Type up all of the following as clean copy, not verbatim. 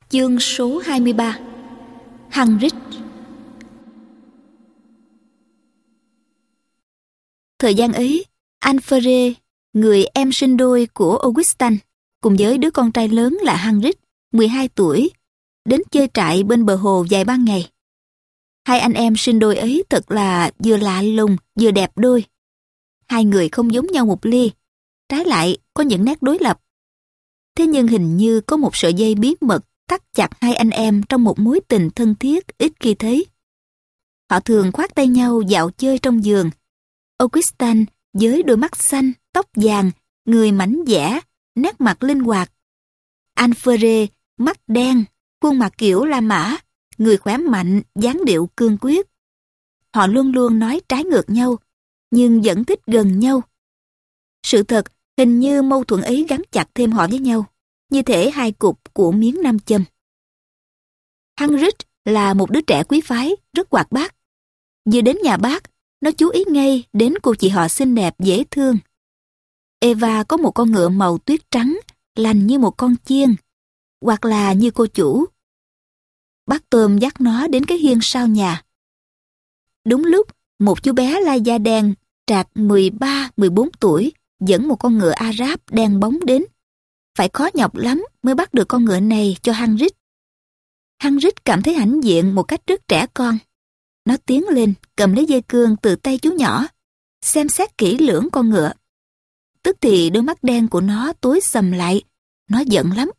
Chương số 23. Hagrid. Thời gian ấy, Amphere, người em sinh đôi của Augustin, cùng với đứa con trai lớn là Hagrid, 12 tuổi, đến chơi trại bên bờ hồ vài ba ngày. Hai anh em sinh đôi ấy thật là vừa lạ lùng vừa đẹp đôi. Hai người không giống nhau một ly, trái lại có những nét đối lập. Thế nhưng hình như có một sợi dây bí mật thắt chặt hai anh em trong một mối tình thân thiết ít khi thấy. Họ thường khoác tay nhau dạo chơi trong vườn. Augustin với đôi mắt xanh, tóc vàng, người mảnh dẻ, nét mặt linh hoạt. Amphere, mắt đen, khuôn mặt kiểu La Mã, người khỏe mạnh, dáng điệu cương quyết. Họ luôn luôn nói trái ngược nhau, nhưng vẫn thích gần nhau. Sự thật, hình như mâu thuẫn ấy gắn chặt thêm họ với nhau, như thể hai cục của miếng nam châm. Hagrid là một đứa trẻ quý phái, rất hoạt bát. Vừa đến nhà bác, nó chú ý ngay đến cô chị họ xinh đẹp dễ thương. Eva có một con ngựa màu tuyết trắng, lành như một con chiên, hoặc là như cô chủ. Bác Tôm dắt nó đến cái hiên sau nhà. Đúng lúc, một chú bé lai da đen, trạc 13-14 tuổi, dẫn một con ngựa Arab đen bóng đến. Phải khó nhọc lắm mới bắt được con ngựa này cho Hagrid. Hagrid cảm thấy hãnh diện một cách rất trẻ con. Nó tiến lên, cầm lấy dây cương từ tay chú nhỏ, xem xét kỹ lưỡng con ngựa. Tức thì đôi mắt đen của nó tối sầm lại, nó giận lắm.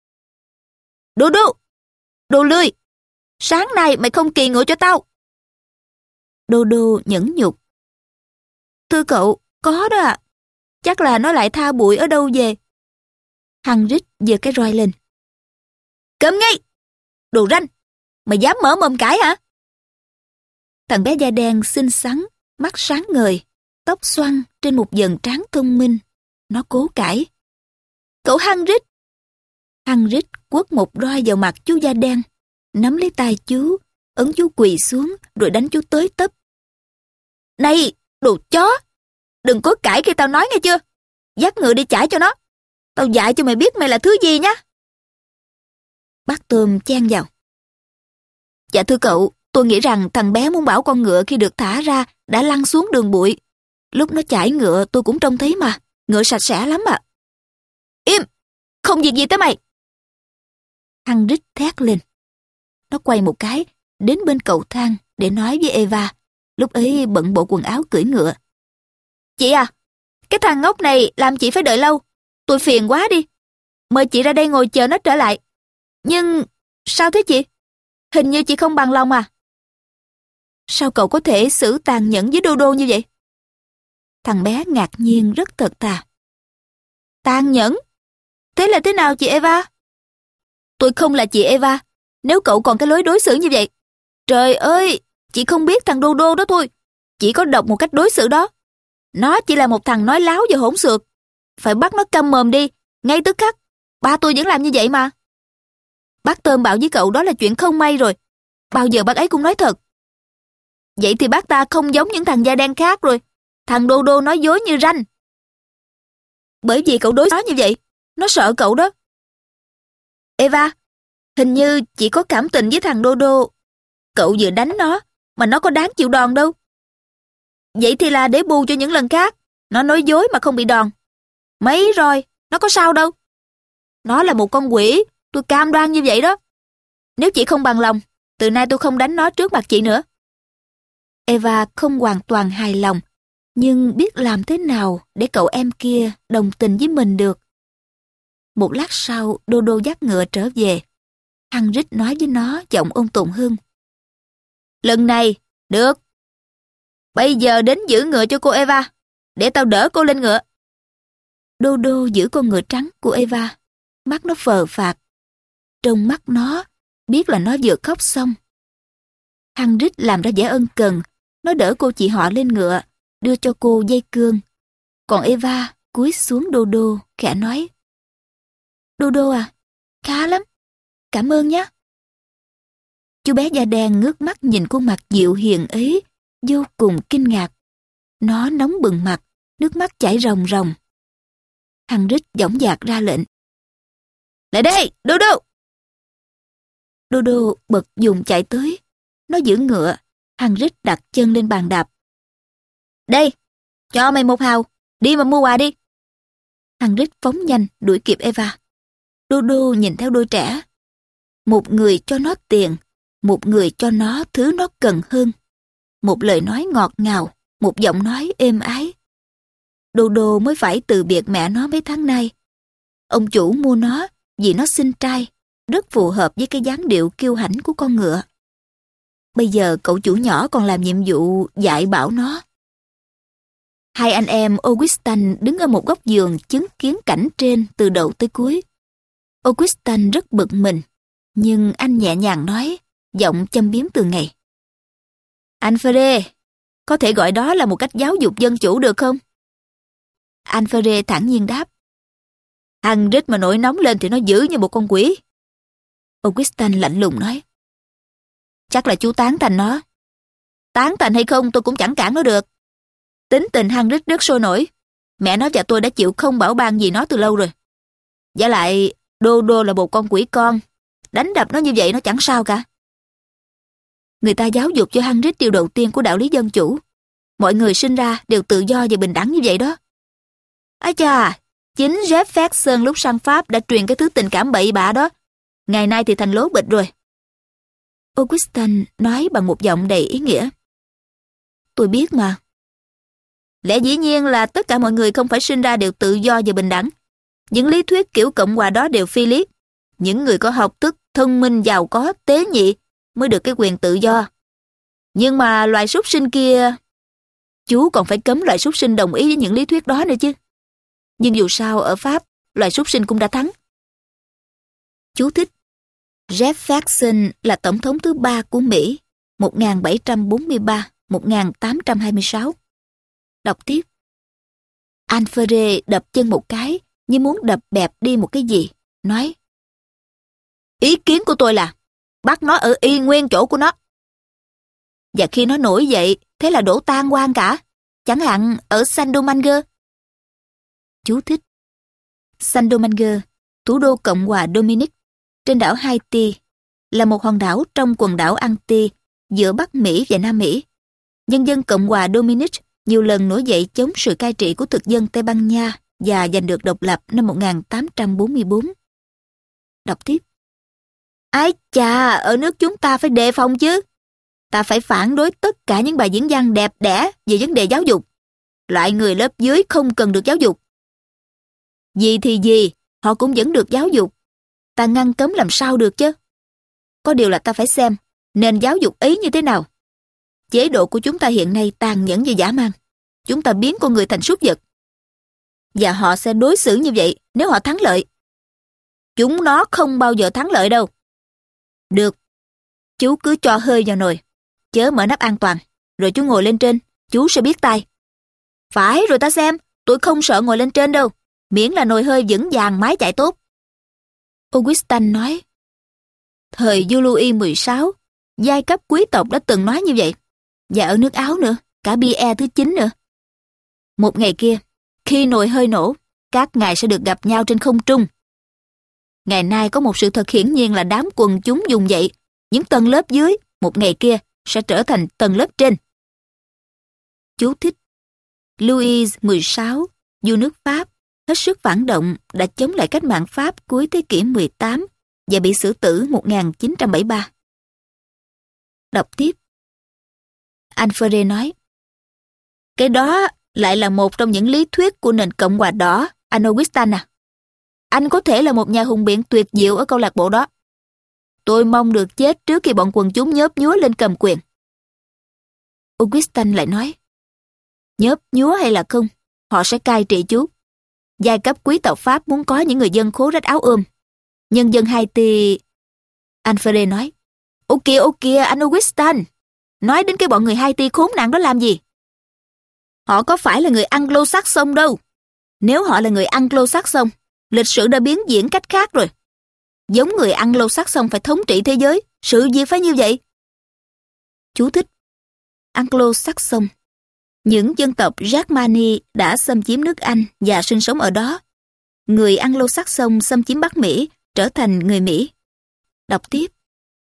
Đô đô! Đồ lười! Sáng nay mày không kỳ ngựa cho tao! Đô đô nhẫn nhục. Thưa cậu, có đó ạ. Chắc là nó lại tha bụi ở đâu về. Hagrid giơ cái roi lên. Cấm ngay! Đồ ranh! Mày dám mở mồm cãi hả? Thằng bé da đen xinh xắn, mắt sáng ngời, tóc xoăn trên một dần trán thông minh. Nó cố cãi. Cậu Hagrid! Hagrid quất một roi vào mặt chú da đen, nắm lấy tay chú, ấn chú quỳ xuống rồi đánh chú tới tấp. Này, đồ chó! Đừng có cãi khi tao nói nghe chưa? Dắt ngựa đi chải cho nó. Tao dạy cho mày biết mày là thứ gì nhá. Bác Tôm chen vào. Dạ thưa cậu, tôi nghĩ rằng thằng bé muốn bảo con ngựa khi được thả ra đã lăn xuống đường bụi. Lúc nó chải ngựa tôi cũng trông thấy mà. Ngựa sạch sẽ lắm ạ. Im! Không việc gì tới mày! Hagrid thét lên. Nó quay một cái, đến bên cầu thang để nói với Eva. Lúc ấy bận bộ quần áo cưỡi ngựa. Chị à, cái thằng ngốc này làm chị phải đợi lâu. Tôi phiền quá đi. Mời chị ra đây ngồi chờ nó trở lại. Nhưng sao thế chị? Hình như chị không bằng lòng à? Sao cậu có thể xử tàn nhẫn với Đô Đô như vậy? Thằng bé ngạc nhiên rất thật thà. Tàn nhẫn? Thế là thế nào chị Eva? Tôi không là chị Eva, nếu cậu còn cái lối đối xử như vậy. Trời ơi, chị không biết thằng Đô Đô đó thôi. Chỉ có độc một cách đối xử đó. Nó chỉ là một thằng nói láo và hỗn xược. Phải bắt nó câm mồm đi, ngay tức khắc. Ba tôi vẫn làm như vậy mà. Bác Tôm bảo với cậu đó là chuyện không may rồi. Bao giờ bác ấy cũng nói thật. Vậy thì bác ta không giống những thằng da đen khác rồi. Thằng Đô Đô nói dối như ranh. Bởi vì cậu đối nó như vậy, nó sợ cậu đó. Eva, hình như chị có cảm tình với thằng Đô Đô. Cậu vừa đánh nó, mà nó có đáng chịu đòn đâu. Vậy thì là để bù cho những lần khác. Nó nói dối mà không bị đòn. Mấy rồi, nó có sao đâu. Nó là một con quỷ, tôi cam đoan như vậy đó. Nếu chị không bằng lòng, từ nay tôi không đánh nó trước mặt chị nữa. Eva không hoàn toàn hài lòng, nhưng biết làm thế nào để cậu em kia đồng tình với mình được. Một lát sau, Đô Đô dắt ngựa trở về. Hagrid nói với nó giọng ôn tồn hơn. Lần này, được. Bây giờ đến giữ ngựa cho cô Eva, để tao đỡ cô lên ngựa. Đô Đô giữ con ngựa trắng của Eva, mắt nó phờ phạc. Trong mắt nó, biết là nó vừa khóc xong. Hagrid làm ra vẻ ân cần, nó đỡ cô chị họ lên ngựa, đưa cho cô dây cương. Còn Eva cúi xuống Đô Đô, khẽ nói. Đô Đô à, khá lắm, cảm ơn nhé. Chú bé da đen ngước mắt nhìn khuôn mặt dịu hiền ấy, vô cùng kinh ngạc. Nó nóng bừng mặt, nước mắt chảy ròng ròng. Hagrid dõng dạc ra lệnh. Lại đây, Đô Đô! Dodo bật dùng chạy tới. Nó giữ ngựa. Hagrid đặt chân lên bàn đạp. Đây, cho mày 1 hào. Đi mà mua quà đi. Hagrid phóng nhanh đuổi kịp Eva. Dodo nhìn theo đôi trẻ. Một người cho nó tiền, một người cho nó thứ nó cần hơn. Một lời nói ngọt ngào, một giọng nói êm ái. Dodo mới phải từ biệt mẹ nó mấy tháng nay. Ông chủ mua nó vì nó xinh trai, rất phù hợp với cái dáng điệu kiêu hãnh của con ngựa. Bây giờ cậu chủ nhỏ còn làm nhiệm vụ dạy bảo nó. Hai anh em Augustin đứng ở một góc giường chứng kiến cảnh trên từ đầu tới cuối. Augustin rất bực mình, nhưng anh nhẹ nhàng nói, giọng châm biếm từ ngày. Alfred, có thể gọi đó là một cách giáo dục dân chủ được không? Alfred thản nhiên đáp. Hagrid mà nổi nóng lên thì nó dữ như một con quỷ. Augustin lạnh lùng nói. Chắc là chú tán thành nó. Tán thành hay không tôi cũng chẳng cản nó được. Tính tình Hagrid rất sôi nổi. Mẹ nó và tôi đã chịu không bảo ban gì nó từ lâu rồi. Giả lại, Dodo là một con quỷ con. Đánh đập nó như vậy nó chẳng sao cả. Người ta giáo dục cho Hagrid điều đầu tiên của đạo lý dân chủ. Mọi người sinh ra đều tự do và bình đẳng như vậy đó. Ái chà, chính Jeff Ferguson lúc sang Pháp đã truyền cái thứ tình cảm bậy bạ đó. Ngày nay thì thành lố bịch rồi. Augustin nói bằng một giọng đầy ý nghĩa. Tôi biết mà. Lẽ dĩ nhiên là tất cả mọi người không phải sinh ra đều tự do và bình đẳng. Những lý thuyết kiểu Cộng hòa đó đều phi lý. Những người có học thức, thông minh, giàu có, tế nhị mới được cái quyền tự do. Nhưng mà loài súc sinh kia... Chú còn phải cấm loài súc sinh đồng ý với những lý thuyết đó nữa chứ. Nhưng dù sao ở Pháp, loài súc sinh cũng đã thắng. Chú thích. Jeff Ferguson là tổng thống thứ 3 của Mỹ, 1743-1826. Đọc tiếp. Alfred đập chân một cái, như muốn đập bẹp đi một cái gì, nói. Ý kiến của tôi là, bắt nó ở y nguyên chỗ của nó. Và khi nó nổi dậy, thế là đổ tan quan cả. Chẳng hạn ở Saint-Domingue. Chú thích. Saint-Domingue, thủ đô Cộng hòa Dominic, trên đảo Haiti, là một hòn đảo trong quần đảo Antilles giữa Bắc Mỹ và Nam Mỹ. Nhân dân Cộng hòa Dominic nhiều lần nổi dậy chống sự cai trị của thực dân Tây Ban Nha và giành được độc lập năm 1844. Đọc tiếp. Ái chà, ở nước chúng ta phải đề phòng chứ. Ta phải phản đối tất cả những bài diễn văn đẹp đẽ về vấn đề giáo dục. Loại người lớp dưới không cần được giáo dục. Gì thì gì, họ cũng vẫn được giáo dục. Ta ngăn cấm làm sao được chứ. Có điều là ta phải xem nền giáo dục ấy như thế nào. Chế độ của chúng ta hiện nay tàn nhẫn và dã man. Chúng ta biến con người thành súc vật. Và họ sẽ đối xử như vậy nếu họ thắng lợi. Chúng nó không bao giờ thắng lợi đâu. Được, chú cứ cho hơi vào nồi. Chớ mở nắp an toàn. Rồi chú ngồi lên trên, chú sẽ biết tay. Phải rồi ta xem, tôi không sợ ngồi lên trên đâu. Miễn là nồi hơi vững vàng máy chạy tốt. Augustin nói. Thời vua Louis XVI, giai cấp quý tộc đã từng nói như vậy. Và ở nước Áo nữa, cả Pierre thứ 9 nữa. Một ngày kia, khi nồi hơi nổ, các ngài sẽ được gặp nhau trên không trung. Ngày nay có một sự thật hiển nhiên là đám quần chúng dùng vậy. Những tầng lớp dưới, một ngày kia, sẽ trở thành tầng lớp trên. Chú thích. Louis XVI, vua nước Pháp, hết sức phản động đã chống lại cách mạng Pháp cuối thế kỷ 18 và bị xử tử 1973. Đọc tiếp. Alfred nói. Cái đó lại là một trong những lý thuyết của nền Cộng hòa đỏ, anh Augustin à. Anh có thể là một nhà hùng biện tuyệt diệu ở câu lạc bộ đó. Tôi mong được chết trước khi bọn quần chúng nhớp nhúa lên cầm quyền. Augustin lại nói. Nhớp nhúa hay là không, họ sẽ cai trị chú. Giai cấp quý tộc Pháp muốn có những người dân khố rách áo ôm. Nhân dân Haiti... Alfred nói. Ô kìa, anh Augustin. Nói đến cái bọn người Haiti khốn nạn đó làm gì? Họ có phải là người Anglo-Saxon đâu. Nếu họ là người Anglo-Saxon, lịch sử đã biến diễn cách khác rồi. Giống người Anglo-Saxon phải thống trị thế giới, sự việc phải như vậy. Chú thích. Anglo-Saxon. Những dân tộc Germani đã xâm chiếm nước Anh và sinh sống ở đó. Người Anglo-Saxon xâm chiếm Bắc Mỹ, trở thành người Mỹ. Đọc tiếp.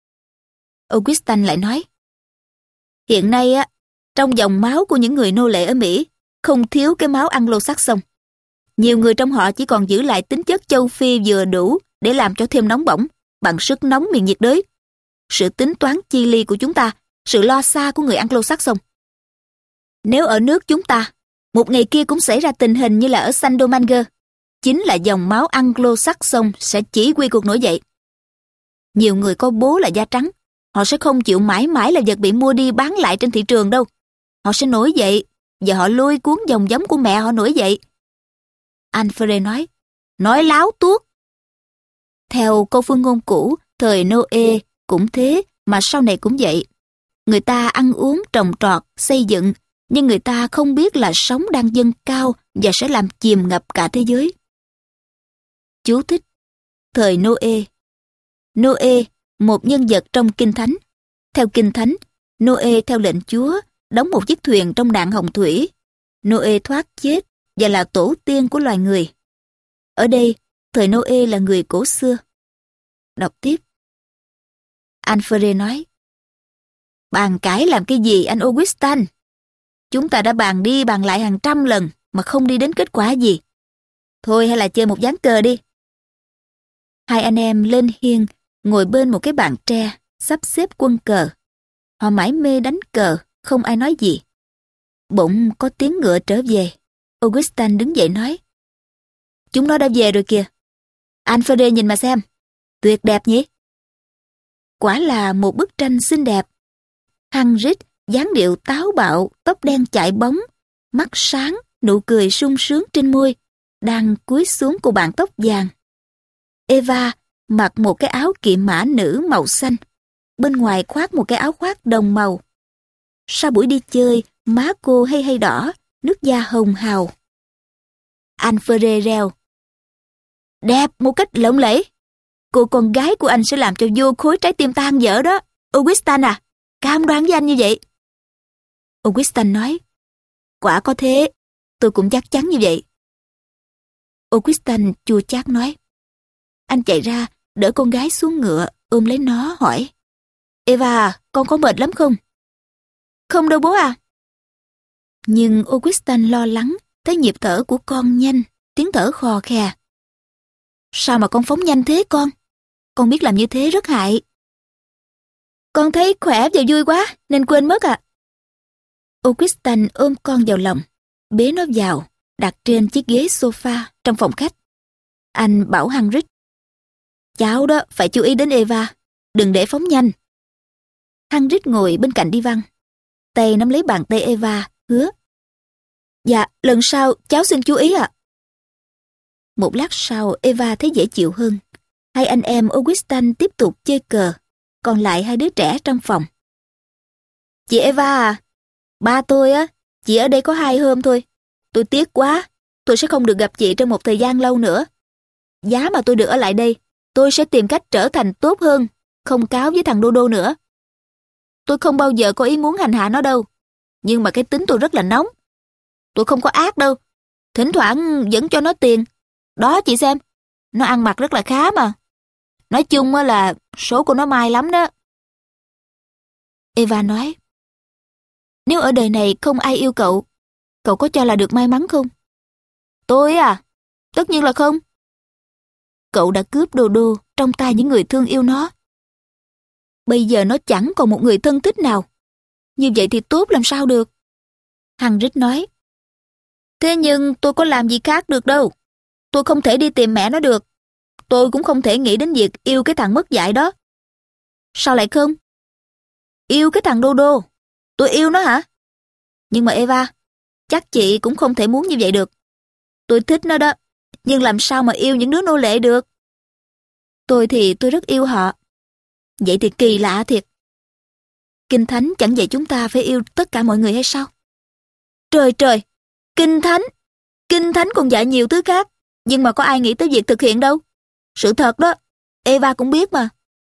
Augustine lại nói. Hiện nay á, trong dòng máu của những người nô lệ ở Mỹ, không thiếu cái máu Anglo-Saxon. Nhiều người trong họ chỉ còn giữ lại tính chất châu Phi vừa đủ để làm cho thêm nóng bỏng, bằng sức nóng miền nhiệt đới. Sự tính toán chi ly của chúng ta, sự lo xa của người Anglo-Saxon. Nếu ở nước chúng ta, một ngày kia cũng xảy ra tình hình như là ở San Domingue, chính là dòng máu Anglo-Saxon sẽ chỉ huy cuộc nổi dậy. Nhiều người có bố là da trắng, họ sẽ không chịu mãi mãi là vật bị mua đi bán lại trên thị trường đâu. Họ sẽ nổi dậy, và họ lôi cuốn dòng giống của mẹ họ nổi dậy. Alfred nói láo tuốt. Theo câu phương ngôn cũ, thời Noe cũng thế, mà sau này cũng vậy. Người ta ăn uống, trồng trọt, xây dựng, nhưng người ta không biết là sóng đang dâng cao và sẽ làm chìm ngập cả thế giới. Chú thích: thời Noe. Noe, một nhân vật trong Kinh Thánh. Theo Kinh Thánh, Noe theo lệnh Chúa đóng một chiếc thuyền trong nạn hồng thủy. Noe thoát chết và là tổ tiên của loài người. Ở đây, thời Noe là người cổ xưa. Đọc tiếp. Alfred nói, bàn cãi làm cái gì anh Augustine? Chúng ta đã bàn đi bàn lại hàng trăm lần mà không đi đến kết quả gì. Thôi hay là chơi một ván cờ đi. Hai anh em lên hiên, ngồi bên một cái bàn tre, sắp xếp quân cờ. Họ mải mê đánh cờ, không ai nói gì. Bỗng có tiếng ngựa trở về. Augustine đứng dậy nói, chúng nó đã về rồi kìa. Alfred nhìn mà xem, tuyệt đẹp nhỉ? Quả là một bức tranh xinh đẹp. Hagrid dáng điệu táo bạo, tóc đen chạy bóng, mắt sáng, nụ cười sung sướng trên môi, đang cúi xuống cô bạn tóc vàng. Eva mặc một cái áo kỵ mã nữ màu xanh, bên ngoài khoác một cái áo khoác đồng màu. Sau buổi đi chơi, má cô hay hay đỏ, nước da hồng hào. Alfred reo, đẹp một cách lộng lẫy. Cô con gái của anh sẽ làm cho vô khối trái tim tan vỡ đó. Augustine à, cam đoan với anh như vậy. Augustine nói, quả có thế, tôi cũng chắc chắn như vậy. Augustine chua chát nói. Anh chạy ra, đỡ con gái xuống ngựa, ôm lấy nó, hỏi, Eva, con có mệt lắm không? Không đâu bố à. Nhưng Augustine lo lắng, thấy nhịp thở của con nhanh, tiếng thở khò khè. Sao mà con phóng nhanh thế con? Con biết làm như thế rất hại. Con thấy khỏe và vui quá, nên quên mất à. Augustine ôm con vào lòng, bế nó vào, đặt trên chiếc ghế sofa trong phòng khách. Anh bảo Hagrid, cháu đó phải chú ý đến Eva, đừng để phóng nhanh. Hagrid ngồi bên cạnh đi văn, tay nắm lấy bàn tay Eva, hứa, dạ, lần sau cháu xin chú ý ạ. Một lát sau Eva thấy dễ chịu hơn. Hai anh em Augustine tiếp tục chơi cờ, còn lại hai đứa trẻ trong phòng. Chị Eva à, ba tôi á, chỉ ở đây có 2 hôm thôi. Tôi tiếc quá, tôi sẽ không được gặp chị trong một thời gian lâu nữa. Giá mà tôi được ở lại đây, tôi sẽ tìm cách trở thành tốt hơn, không cáo với thằng Đô Đô nữa. Tôi không bao giờ có ý muốn hành hạ nó đâu, nhưng mà cái tính tôi rất là nóng. Tôi không có ác đâu, thỉnh thoảng vẫn cho nó tiền. Đó chị xem, nó ăn mặc rất là khá mà. Nói chung là số của nó may lắm đó. Eva nói, nếu ở đời này không ai yêu cậu, cậu có cho là được may mắn không? Tôi à, tất nhiên là không. Cậu đã cướp Đô Đô trong tay những người thương yêu nó. Bây giờ nó chẳng còn một người thân thích nào. Như vậy thì tốt làm sao được? Hagrid nói, thế nhưng tôi có làm gì khác được đâu. Tôi không thể đi tìm mẹ nó được. Tôi cũng không thể nghĩ đến việc yêu cái thằng mất dạy đó. Sao lại không? Yêu cái thằng Đô Đô? Tôi yêu nó hả? Nhưng mà Eva, chắc chị cũng không thể muốn như vậy được. Tôi thích nó đó, nhưng làm sao mà yêu những đứa nô lệ được? Tôi thì tôi rất yêu họ. Vậy thì kỳ lạ thiệt. Kinh Thánh chẳng dạy chúng ta phải yêu tất cả mọi người hay sao? Trời trời, Kinh Thánh còn dạy nhiều thứ khác, nhưng mà có ai nghĩ tới việc thực hiện đâu. Sự thật đó, Eva cũng biết mà.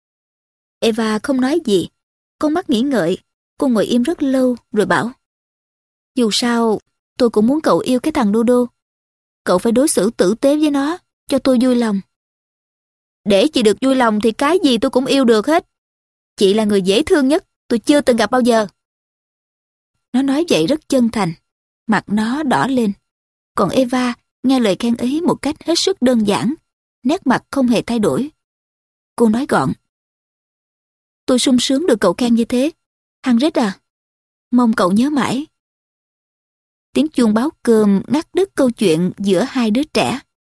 Eva không nói gì, con mắt nghĩ ngợi. Cô ngồi im rất lâu rồi bảo, dù sao, tôi cũng muốn cậu yêu cái thằng Đô Đô. Cậu phải đối xử tử tế với nó, cho tôi vui lòng. Để chị được vui lòng thì cái gì tôi cũng yêu được hết. Chị là người dễ thương nhất tôi chưa từng gặp bao giờ. Nó nói vậy rất chân thành, mặt nó đỏ lên. Còn Eva nghe lời khen ấy một cách hết sức đơn giản, nét mặt không hề thay đổi. Cô nói gọn: Tôi sung sướng được cậu khen như thế, Henrik à. Mong cậu nhớ mãi. Tiếng chuông báo cơm ngắt đứt câu chuyện giữa hai đứa trẻ.